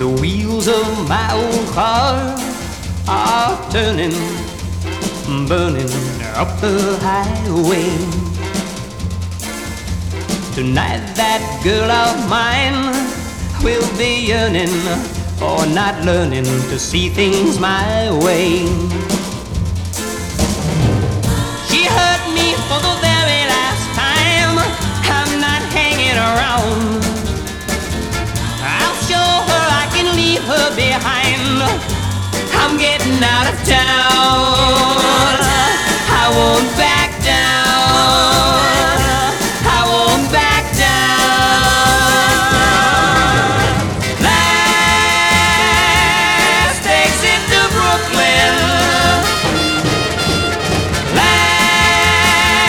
The wheels of my old car are turning, burning up the highway. Tonight that girl of mine will be yearning, or not learning to see things my way.